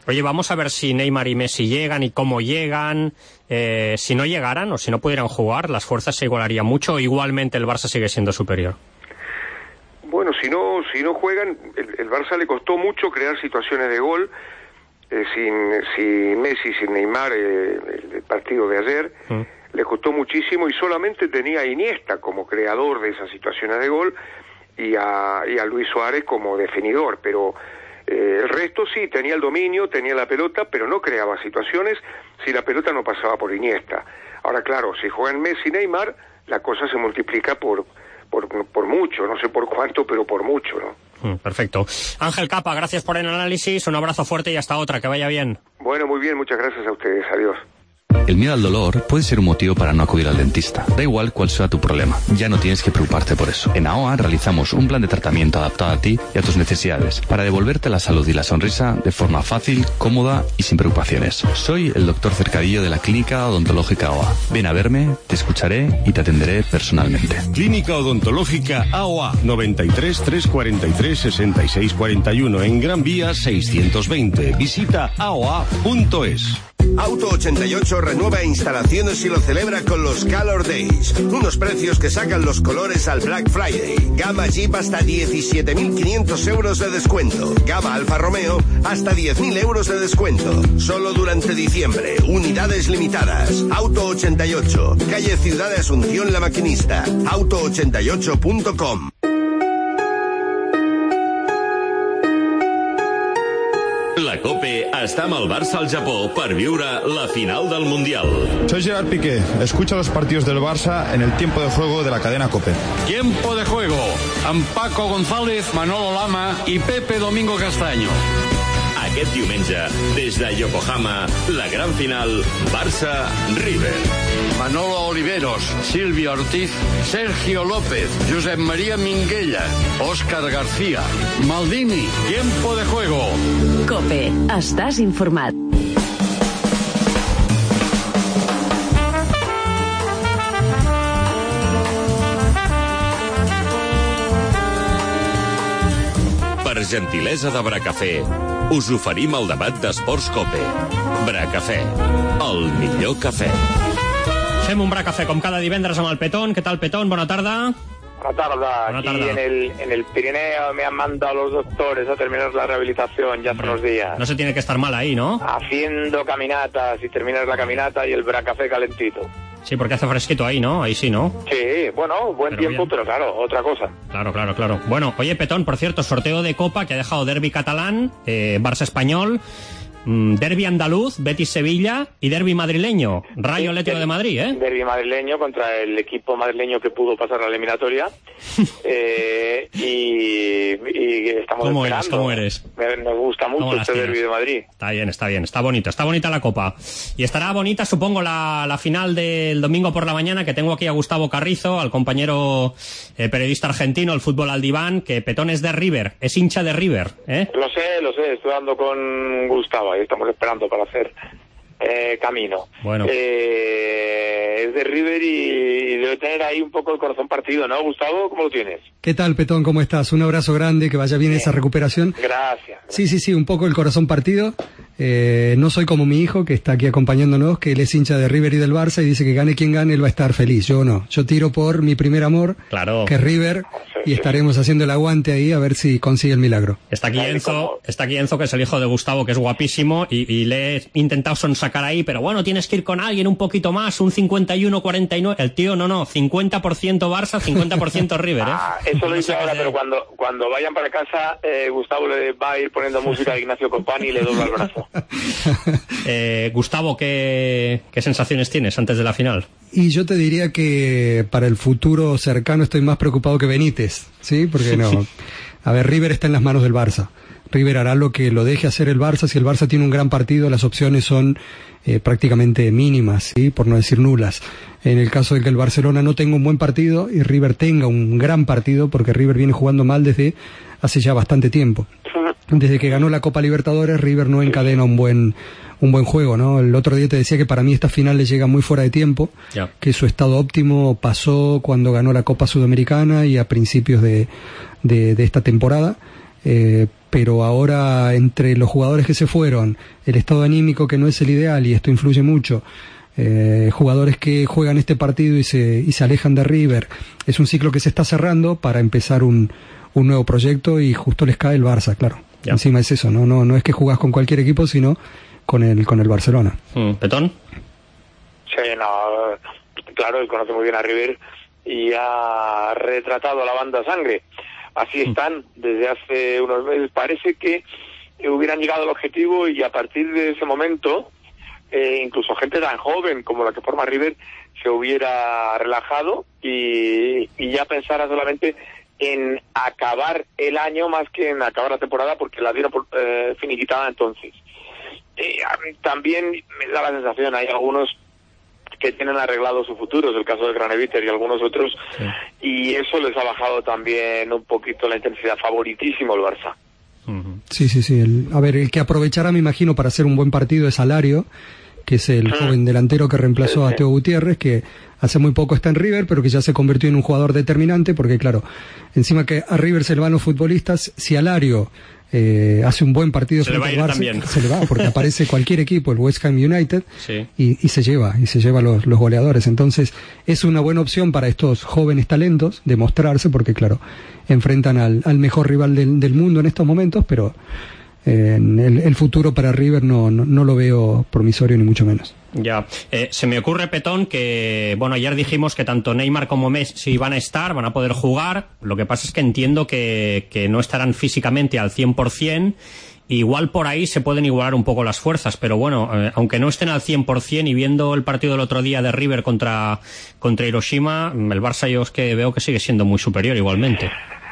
Oye, vamos a ver si Neymar y Messi llegan y cómo llegan. Eh, si no llegaran o si no pudieran jugar, ¿las fuerzas se igualarían mucho o igualmente el Barça sigue siendo superior? Bueno, si no, si no juegan, el, el Barça le costó mucho crear situaciones de gol. Eh, sin, sin Messi, sin Neymar, eh, el, el partido de ayer, mm. le costó muchísimo y solamente tenía a Iniesta como creador de esas situaciones de gol y a, y a Luis Suárez como definidor, pero eh, el resto sí, tenía el dominio, tenía la pelota, pero no creaba situaciones si la pelota no pasaba por Iniesta. Ahora, claro, si juegan Messi y Neymar, la cosa se multiplica por, por, por mucho, no sé por cuánto, pero por mucho, ¿no? Mm, perfecto. Ángel Capa, gracias por el análisis, un abrazo fuerte y hasta otra, que vaya bien. Bueno, muy bien, muchas gracias a ustedes, adiós. El miedo al dolor puede ser un motivo para no acudir al dentista. Da igual cuál sea tu problema, ya no tienes que preocuparte por eso. En A O A realizamos un plan de tratamiento adaptado a ti y a tus necesidades para devolverte la salud y la sonrisa de forma fácil, cómoda y sin preocupaciones. Soy el doctor Cercadillo de la Clínica Odontológica A O A. Ven a verme, te escucharé y te atenderé personalmente. Clínica Odontológica A O A, noventa y tres, trescientos cuarenta y tres, sesenta y seis cuarenta y uno en Gran Vía seiscientos veinte. Visita a o a punto es. Auto ochenta y ocho renueva instalaciones y lo celebra con los Color Days. Unos precios que sacan los colores al Black Friday. Gama Jeep hasta diecisiete mil quinientos euros de descuento. Gama Alfa Romeo hasta diez mil euros de descuento. Solo durante diciembre. Unidades limitadas. Auto ochenta y ocho. Calle Ciudad de Asunción La Maquinista. auto ochenta y ocho punto com. La COPE està amb el Barça al Japó per viure la final del Mundial. Soy Gerard Piqué. Escucha los partidos del Barça en el tiempo de juego de la cadena COPE. Tiempo de juego. Amb Paco González, Manolo Lama y Pepe Domingo Castaño. Aquest diumenge, des de Yokohama, la gran final Barça-River. Manolo Oliveros, Silvio Ortiz, Sergio López, Josep María Minguella, Óscar García, Maldini. Tiempo de juego. COPE. Estàs informat. Per gentilesa de Bracafé, us oferim el debat d'Esports COPE. Bracafé, el millor cafè. Fem un Bracafé com cada divendres amb el Petón. Què tal, Petón? Bona tarda. Buenas tardes. Buena Aquí tarde. en el, en el Pirineo me han mandado los doctores a terminar la rehabilitación ya hace unos días. No se tiene que estar mal ahí, ¿no? Haciendo caminatas y terminas la caminata y el Bracafé calentito. Sí, porque hace fresquito ahí, ¿no? Ahí sí, ¿no? Sí, bueno, buen Pero tiempo, bien. pero claro, otra cosa. Claro, claro, claro. Bueno, oye, Petón, por cierto, sorteo de Copa que ha dejado derbi catalán, eh, Barça-Español, mmm, derbi andaluz, Betis-Sevilla y derbi madrileño, Rayo Atlético de Madrid, ¿eh? Derbi madrileño contra el equipo madrileño que pudo pasar la eliminatoria. eh, y, y estamos ¿Cómo esperando. eres? ¿Cómo eres? Me, me gusta ¿Cómo mucho las este tienes? derbi de Madrid. Está bien, está bien, está bonito, está bonita la Copa. Y estará bonita, supongo, la, la final del domingo por la mañana, que tengo aquí a Gustavo Carrizo, al compañero eh, periodista argentino, el fútbol al diván, que Petón es de River, es hincha de River, ¿eh? Lo sé, lo sé, estoy hablando con Gustavo, ahí estamos esperando para hacer eh, camino. Bueno. Eh, es de River y debe tener ahí un poco el corazón partido, ¿no, Gustavo? ¿Cómo lo tienes? ¿Qué tal, Petón? ¿Cómo estás? Un abrazo grande, que vaya bien esa recuperación. Gracias. Sí, sí, sí, un poco el corazón partido. Eh, no soy como mi hijo, que está aquí acompañándonos, que él es hincha de River y del Barça y dice que gane quien gane, él va a estar feliz. Yo no. Yo tiro por mi primer amor, claro, que es River, y estaremos haciendo el aguante ahí a ver si consigue el milagro. Está aquí Enzo, está aquí Enzo, que es el hijo de Gustavo, que es guapísimo, y, y le he intentado sonsacar ahí, pero bueno, tienes que ir con alguien un poquito más, un cincuenta y uno cuarenta y nueve. El tío, no, no, cincuenta por ciento Barça, cincuenta por ciento River, ¿eh? Ah, eso lo dice ahora, pero cuando, cuando vayan para casa, eh, Gustavo le va a ir poniendo música de Ignacio Compani y le dobla el brazo. Eh, Gustavo, ¿qué, ¿qué sensaciones tienes antes de la final? Y yo te diría que para el futuro cercano estoy más preocupado que Benítez, ¿sí? Porque no. A ver, River está en las manos del Barça. River hará lo que lo deje hacer el Barça. Si el Barça tiene un gran partido, las opciones son eh, prácticamente mínimas, ¿sí? Por no decir nulas. En el caso de que el Barcelona no tenga un buen partido y River tenga un gran partido, porque River viene jugando mal desde hace ya bastante tiempo. Desde que ganó la Copa Libertadores, River no encadena un buen un buen juego, ¿no? El otro día te decía que para mí esta final le llega muy fuera de tiempo, Ya. que su estado óptimo pasó cuando ganó la Copa Sudamericana y a principios de, de, de esta temporada. Eh, pero ahora entre los jugadores que se fueron, el estado anímico que no es el ideal, y esto influye mucho, eh, jugadores que juegan este partido y se, y se alejan de River, es un ciclo que se está cerrando para empezar un, un nuevo proyecto, y justo les cae el Barça, claro. Ya. Encima es eso, no, no, no es que jugás con cualquier equipo, sino con el, con el Barcelona. Mm, ¿Petón? Sí, no, claro, él conoce muy bien a River y ha retratado a la banda sangre. Así están desde hace unos meses. Parece que hubieran llegado al objetivo, y a partir de ese momento, eh, incluso gente tan joven como la que forma River se hubiera relajado y, y ya pensara solamente en acabar el año más que en acabar la temporada, porque la dieron por, eh, finiquitada entonces. Eh, también me da la sensación, hay algunos que tienen arreglado su futuro, es el caso de Graneviter y algunos otros, sí. Y eso les ha bajado también un poquito la intensidad. Favoritísimo el Barça. Sí, sí, sí. El, a ver, el que aprovechará, me imagino, para hacer un buen partido es Alario, que es el joven delantero que reemplazó a Teo Gutiérrez, que hace muy poco está en River, pero que ya se convirtió en un jugador determinante, porque claro, encima que a River se le van los futbolistas, si Alario eh, hace un buen partido frente al Barça, se le va, porque aparece cualquier equipo, el West Ham United, sí. y, y se lleva, y se lleva los, los goleadores. Entonces, es una buena opción para estos jóvenes talentos de mostrarse, porque claro, enfrentan al, al mejor rival del, del mundo en estos momentos, pero Eh, el, el futuro para River no, no, no lo veo promisorio ni mucho menos. Ya, eh, se me ocurre, Petón, que bueno, ayer dijimos que tanto Neymar como Messi van a estar, van a poder jugar. Lo que pasa es que entiendo que, que no estarán físicamente al cien por ciento. Igual por ahí se pueden igualar un poco las fuerzas, pero bueno, eh, aunque no estén al cien por ciento, y viendo el partido del otro día de River contra, contra Hiroshima, el Barça yo es que veo que sigue siendo muy superior igualmente.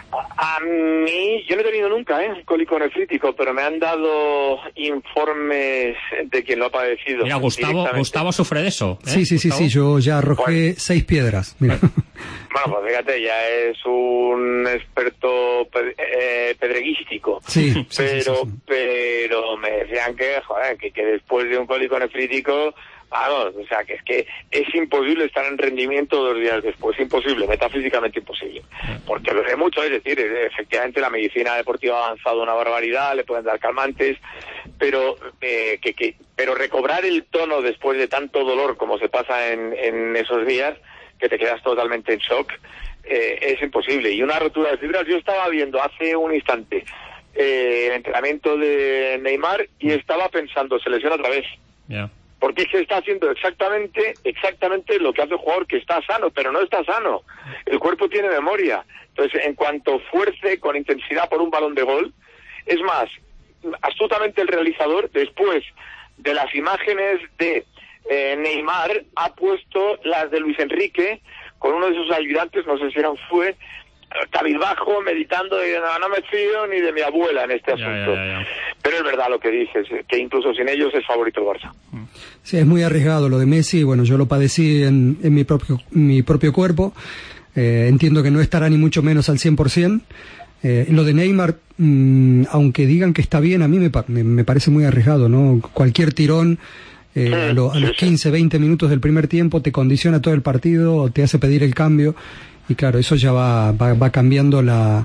A mí, yo no he tenido nunca, ¿eh? cólico nefrítico, pero me han dado informes de quien lo ha padecido. Mira, Gustavo, Gustavo sufre de eso. ¿eh? Sí, sí, sí, sí, yo ya arrojé bueno. seis piedras. Mira. Bueno, pues fíjate, ya es un experto ped eh, pedreguístico. Sí, pero, sí, sí, sí, sí. pero me decían que, joder, que, que después de un cólico nefrítico, vamos, o sea, que es que es imposible estar en rendimiento dos días después, imposible, metafísicamente imposible, porque lo sé mucho, es decir, efectivamente la medicina deportiva ha avanzado una barbaridad, le pueden dar calmantes, pero eh, que, que pero recobrar el tono después de tanto dolor como se pasa en, en esos días, que te quedas totalmente en shock, eh, es imposible. Y una rotura de fibras, yo estaba viendo hace un instante eh, el entrenamiento de Neymar y estaba pensando, se lesiona otra vez. Yeah. Porque se está haciendo exactamente exactamente lo que hace el jugador que está sano, pero no está sano. El cuerpo tiene memoria. Entonces, en cuanto fuerce con intensidad por un balón de gol, es más, astutamente el realizador, después de las imágenes de eh, Neymar, ha puesto las de Luis Enrique con uno de sus ayudantes, no sé si eran fue, cabizbajo, meditando, y no, no me fío ni de mi abuela en este asunto. Ya, ya, ya. Pero es verdad lo que dices, que incluso sin ellos es favorito el Barça. Sí, es muy arriesgado lo de Messi. Bueno, yo lo padecí en, en mi propio mi propio cuerpo. Eh, entiendo que no estará ni mucho menos al cien por ciento. Eh, lo de Neymar, mmm, aunque digan que está bien, a mí me, me, me parece muy arriesgado, ¿no? Cualquier tirón eh, sí, a, lo, a los quince, veinte minutos del primer tiempo te condiciona todo el partido, te hace pedir el cambio. Y claro, eso ya va, va, va cambiando la,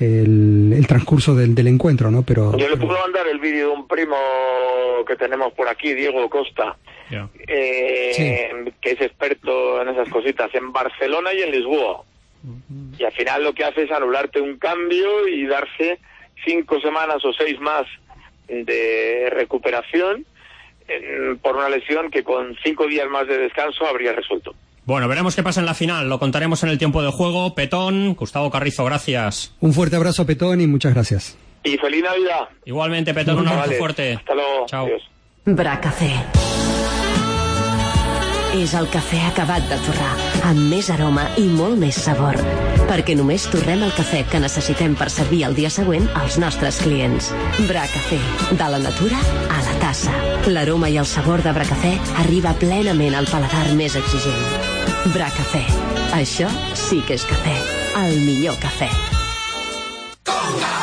el, el transcurso del, del encuentro, ¿no? Pero yo le puedo mandar el vídeo de un primo que tenemos por aquí, Diego Costa, yeah. eh, sí. que es experto en esas cositas, en Barcelona y en Lisboa. Uh-huh. Y al final lo que hace es anularte un cambio y darse cinco semanas o seis más de recuperación en, por una lesión que con cinco días más de descanso habría resuelto. Bueno, veremos qué pasa en la final, lo contaremos en el tiempo de juego. Petón, Gustavo Carrizo, gracias. Un fuerte abrazo, Petón, y muchas gracias. Y feliz Navidad. Igualmente, Petón, un abrazo fuerte. Hasta luego. Chao. Adiós. Bracafé. És el cafè acabat de torrar, amb més aroma i molt més sabor, perquè només torrem el cafè que necessitem per servir el dia següent als nostres clients. Bracafé, de la natura a la tassa. L'aroma i el sabor de Bracafé arriba plenament al paladar més exigent. Bracafé, això sí que és cafè, el millor cafè. Conga!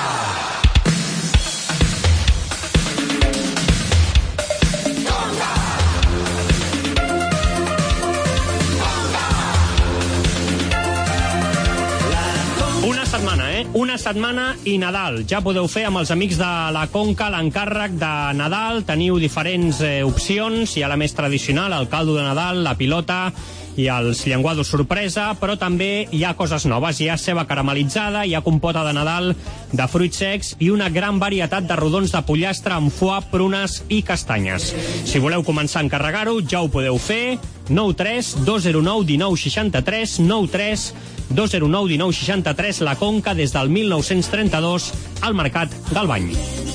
Una setmana, eh? Una setmana i Nadal. Ja podeu fer amb els amics de la Conca l'encàrrec de Nadal. Teniu diferents eh, opcions. Hi ha la més tradicional, el caldo de Nadal, la pilota i els llenguados sorpresa, però també hi ha coses noves. Hi ha ceba caramelitzada, hi ha compota de Nadal de fruits secs i una gran varietat de rodons de pollastre amb foie, prunes i castanyes. Si voleu començar a encarregar-ho, ja ho podeu fer. nou tres dos zero nou un nou sis tres, nou tres dos zero nou un nou sis tres, La Conca, des del mil nou-cents trenta-dos, al Mercat del Bany.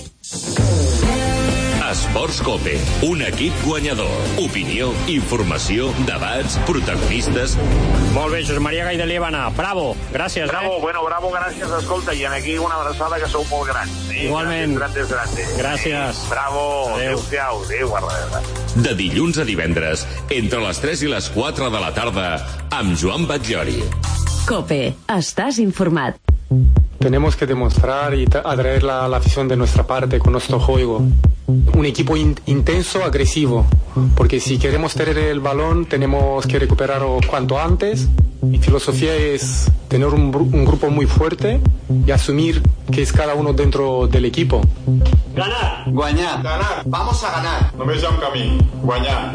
Esports Cope, un equip guanyador. Opinió, informació, debats, protagonistes. Molt bé, Josep Maria Gai de Líbana. Bravo, gràcies. Bravo, eh? bueno, bravo, gràcies. Escolta, i aquí una abraçada, que sou molt grans. Sí? Igualment. Grandes, grandes, grandes. Gràcies. Sí. Bravo, adéu-siau, adéu, guarda. De dilluns a divendres, entre les tres i les quatre de la tarda, amb Joan Batllori. COPE, estás informat. Tenemos que demostrar y atraer la, la afición de nuestra parte con nuestro juego. Un equipo in, intenso, agresivo, porque si queremos tener el balón tenemos que recuperarlo cuanto antes. Mi filosofía es tener un, un grupo muy fuerte y asumir que es cada uno dentro del equipo. Ganar. Guanyar. Ganar. Vamos a ganar. Només hi ha un camí, guanyar.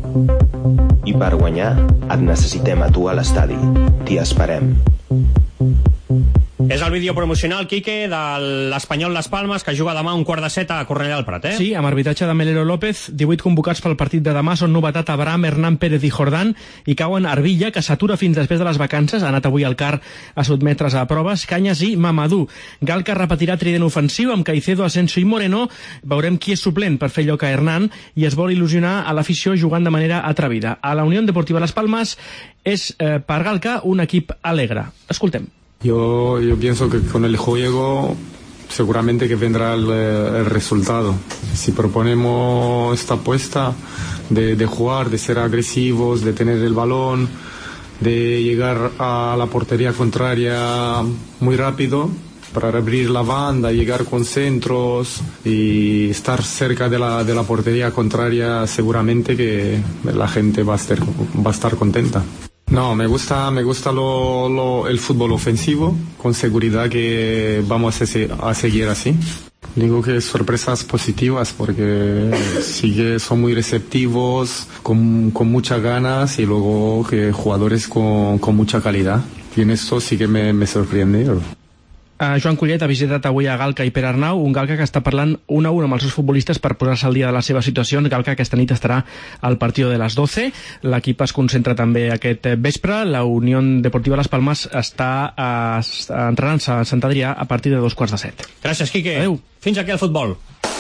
I per guanyar et necessitem a tu a l'estadi. T'hi esperem. És el vídeo promocional, Quique, de l'Espanyol Las Palmes, que juga demà a un quart de set a Cornellà del Prat, eh? Sí, amb arbitratge de Melero López, divuit convocats pel partit de demà són novetat Abraham, Hernán Pérez i Jordán, i cauen Arbilla, que s'atura fins després de les vacances, ha anat avui al Car a sotmetre's a proves, Canyes i Mamadou. Galca repetirà trident ofensiu amb Caicedo, Asensio i Moreno. Veurem qui és suplent per fer lloc a Hernán, i es vol il·lusionar a l'afició jugant de manera atrevida. A la Unió Deportiva Las Palmes és, eh, per Galca, un equip alegre. Escoltem. Yo, yo pienso que con el juego seguramente que vendrá el, el resultado. Si proponemos esta apuesta de, de jugar, de ser agresivos, de tener el balón, de llegar a la portería contraria muy rápido para abrir la banda, llegar con centros y estar cerca de la, de la portería contraria, seguramente que la gente va a estar, va a estar contenta. No, me gusta, me gusta lo, lo, el fútbol ofensivo, con seguridad que vamos a, se, a seguir así. Digo que sorpresas positivas porque sí que son muy receptivos, con, con muchas ganas, y luego que jugadores con, con mucha calidad. Y en esto sí que me, me sorprende. Uh, Joan Collet ha visitat avui a Galca i Pere Arnau, un Galca que està parlant un a un amb els seus futbolistes per posar-se al dia de la seva situació. Galca aquesta nit estarà al partido de les doce. L'equip es concentra també aquest vespre. La Unió Deportiva Las Palmes està uh, entrenant-se a Sant Adrià a partir de dos quarts de set. Gràcies, Quique. Adéu. Fins aquí el futbol.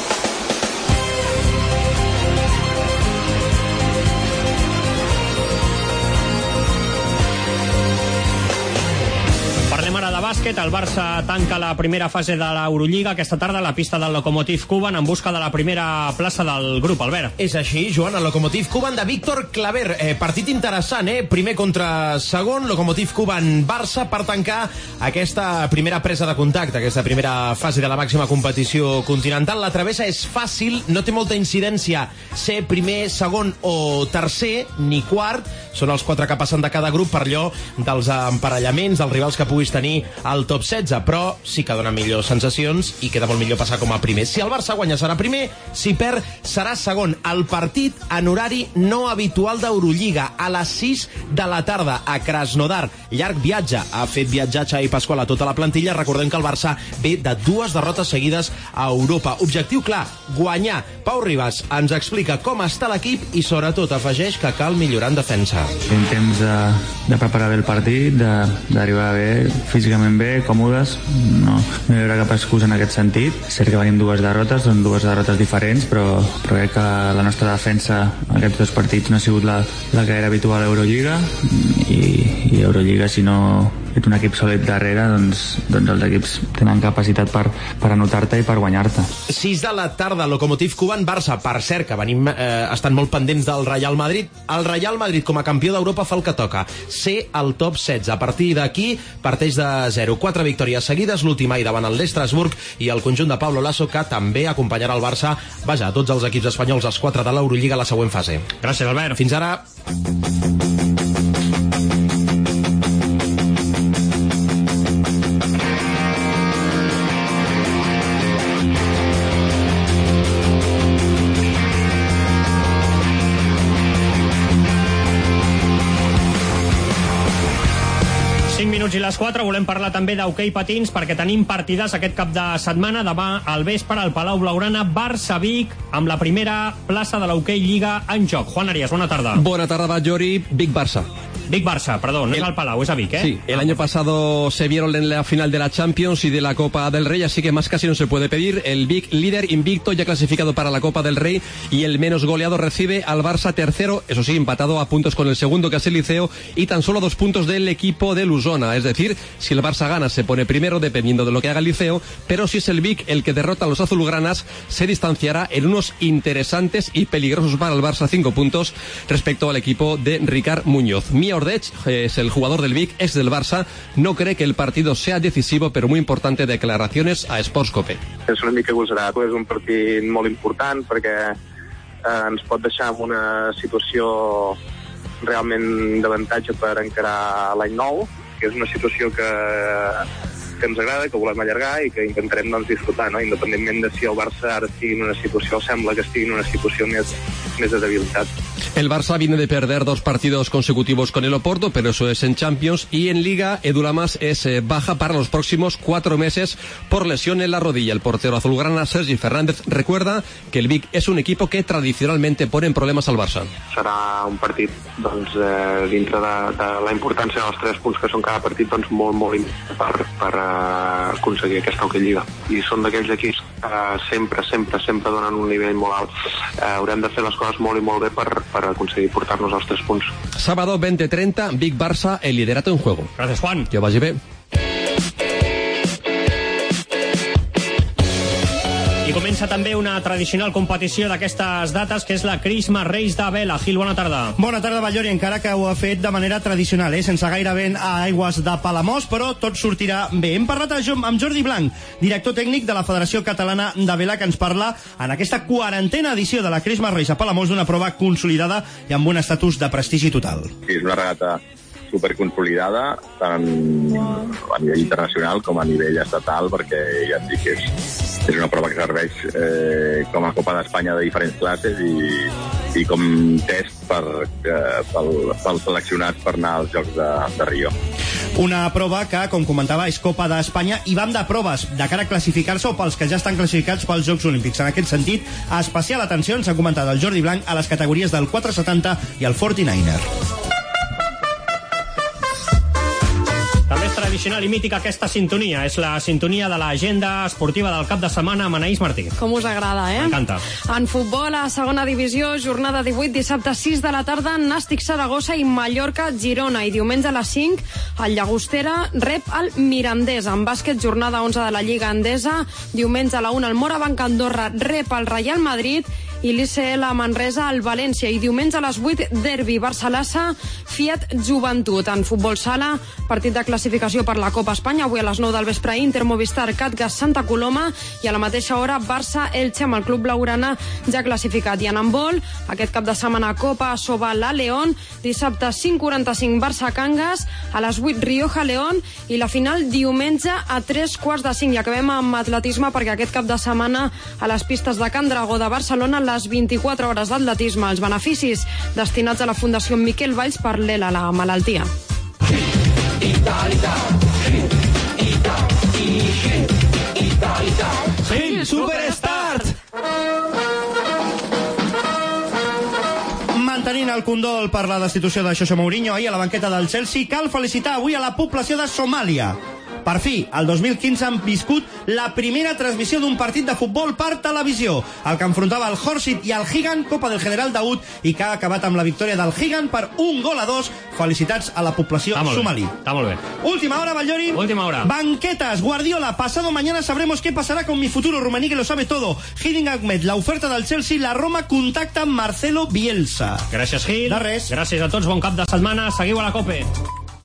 Bàsquet, el Barça tanca la primera fase de l'Eurolliga aquesta tarda a la pista del Lokomotiv Kuban en busca de la primera plaça del grup, Albert. És així, Joan, el Lokomotiv Kuban de Víctor Claver. Eh, partit interessant, eh? Primer contra segon, Lokomotiv Kuban-Barça per tancar aquesta primera presa de contacte, aquesta primera fase de la màxima competició continental. La travessa és fàcil, no té molta incidència ser primer, segon o tercer, ni quart. Són els quatre que passen de cada grup per allò dels emparellaments, dels rivals que puguis tenir al top setze, però sí que dona millors sensacions i queda molt millor passar com a primer. Si el Barça guanya serà primer, si perd serà segon. El partit en horari no habitual d'Eurolliga, a les sis de la tarda a Krasnodar. Llarg viatge, ha fet viatjar Xavi Pasqual a tota la plantilla. Recordem que el Barça ve de dues derrotes seguides a Europa. Objectiu clar, guanyar. Pau Ribas ens explica com està l'equip i sobretot afegeix que cal millorar en defensa. Tenim temps de, de preparar bé el partit, d'arribar bé, físicament bé, còmodes, no, no hi haurà cap excusa en aquest sentit. És cert que venim dues derrotes, són dues derrotes diferents, però, però crec que la nostra defensa en aquests dos partits no ha sigut la, la que era habitual a Eurolliga, i, i Eurolliga, si no ets un equip sòlid darrere, doncs, doncs els equips tenen capacitat per, per anotar-te i per guanyar-te. sis de la tarda, Lokomotiv Kuban-Barça. Per cert, que venim eh, estan molt pendents del Real Madrid. El Real Madrid, com a campió d'Europa, fa el que toca, ser al top setze. A partir d'aquí, parteix de zero. Quatre victòries seguides, l'última i davant el l'Estrasburg, i el conjunt de Pablo Lasso, que també acompanyarà el Barça, vaja, tots els equips espanyols, els quatre de l'Eurolliga, a la següent fase. Gràcies, Albert. Fins ara. minuts i les quatre. Volem parlar també d'hoquei patins perquè tenim partides aquest cap de setmana. Demà al vespre al Palau Blaugrana, Barça-Vic, amb la primera plaça de l'hoquei Lliga en joc. Juan Arias, bona tarda. Buena tarde, Batllori. Vic-Barça. Vic-Barça, perdón, no es al Palau, es a Vic, ¿eh? Sí, el año pasado se vieron en la final de la Champions y de la Copa del Rey, así que más casi no se puede pedir. El Vic, líder invicto, ya clasificado para la Copa del Rey, y el menos goleado recibe al Barça tercero, eso sí, empatado a puntos con el segundo, que es el Liceo, y tan solo dos puntos del equipo de Lusona. Es decir, si el Barça gana, se pone primero, dependiendo de lo que haga el Liceo, pero si es el Vic el que derrota a los azulgranas, se distanciará en unos interesantes y peligrosos para el Barça cinco puntos respecto al equipo de Ricard Muñoz. Mia Ordech es el jugador del Vic, ex del Barça, no cree que el partido sea decisivo, pero muy importante, declaraciones a Sportscope. És una mica agosarat, és un partit molt important perquè eh, ens pot deixar en una situació realment d'avantatge per encarar l'any nou, que és una situació que, que ens agrada, que volem allargar i que intentarem doncs, disfrutar, no? Independentment de si el Barça ara estigui en una situació, o sembla que estigui en una situació més, més de debilitat. El Barça viene de perder dos partidos consecutivos con el Oporto, pero eso es en Champions, y en Liga Edu Lamas es eh, baja para los próximos cuatro meses por lesión en la rodilla. El portero azulgrana Sergi Fernández recuerda que el Vic es un equipo que tradicionalmente pone en problemas al Barça. Serà un partit doncs, eh, dintre de, de la importància dels tres punts que són cada partit doncs, molt, molt important per, per eh, aconseguir aquesta hoquei Lliga. I són d'aquells equips que eh, sempre, sempre, sempre donen un nivell molt alt. Eh, haurem de fer les coses molt i molt bé per, per aconseguir portar-nos als tres punts. Sábado veinte treinta, Vic Barça, el liderato en juego. Gracias, Juan. Que vagi bé. I comença també una tradicional competició d'aquestes dates, que és la Christmas Race de Vela. Gil, bona tarda. Bona tarda, Batllori, encara que ho ha fet de manera tradicional, eh? sense gaire vent a aigües de Palamós, però tot sortirà bé. Hem parlat amb Jordi Blanc, director tècnic de la Federació Catalana de Vela, que ens parla en aquesta quarantena edició de la Christmas Race a Palamós d'una prova consolidada i amb un estatus de prestigi total. Sí, és una regata superconsolidada tant a nivell internacional com a nivell estatal, perquè ja et dic que és, és una prova que serveix eh, com a Copa d'Espanya de diferents classes i, i com test per, eh, pel, pels seleccionats per anar als Jocs de, de Rio. Una prova que, com comentava, és Copa d'Espanya i vam de proves de cara a classificar-se o pels que ja estan classificats pels Jocs Olímpics. En aquest sentit, especial atenció, ens ha comentat el Jordi Blanc, a les categories del quatre setanta i el quaranta-niner. També és tradicional i mítica aquesta sintonia. És la sintonia de l'agenda esportiva del cap de setmana amb Anaïs Martí. Com us agrada, eh? M'encanta. En futbol, a segona divisió, jornada divuit, dissabte sis de la tarda, Nàstic Saragossa i Mallorca Girona. I diumenge a les cinc, el Llagostera rep el Mirandés. En bàsquet, jornada onze de la Lliga Endesa. Diumenge a la una, el Morabanc Andorra rep el Real Madrid i l'I C L Manresa al València. I diumenge a les vuit, derbi Barça-Lassa, Fiat Joventut. En futbol sala, partit de classificació per la Copa Espanya. Avui a les nou del vespre, Inter Movistar Catgas Santa Coloma, i a la mateixa hora Barça Elche amb el club blaugrana ja classificat. I en handbol, aquest cap de setmana Copa Sobal a León, dissabte cinc quaranta-cinc Barça Cangas, a les vuit Rioja León, i la final diumenge a tres quarts de cinc. I acabem amb atletisme perquè aquest cap de setmana a les pistes de Can Dragó de Barcelona les vint-i-quatre hores d'atletisme. Els beneficis destinats a la Fundació Miquel Valls per l'E L A, la malaltia. Hey, Superstart! Mantenint el condol per la destitució de José Mourinho ahir a la banqueta del Chelsea, cal felicitar avui a la població de Somàlia. Per fi, el dos mil quinze han viscut la primera transmissió d'un partit de futbol per televisió, el que enfrontava el Horshit i el Higan, Copa del General Daoud, i que ha acabat amb la victòria del Higan per un gol a dos. Felicitats a la població somalí. Està molt bé. Última hora, Batllori. Última hora. Banquetas, Guardiola. Pasado mañana sabremos qué pasará con mi futuro rumaní, que lo sabe todo. Hiding Ahmed, la oferta del Chelsea, la Roma contacta amb Marcelo Bielsa. Gràcies, Gil. De res. Gràcies a tots, bon cap de setmana. Seguiu a la COPE.